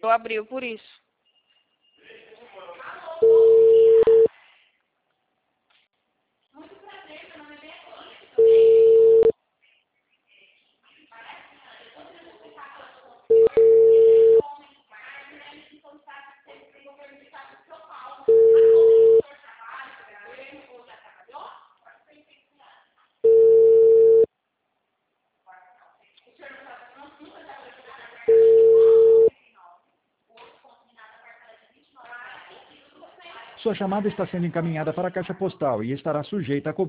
corretor abriu por isso. Sua chamada está sendo encaminhada para a caixa postal e estará sujeita a cobrança.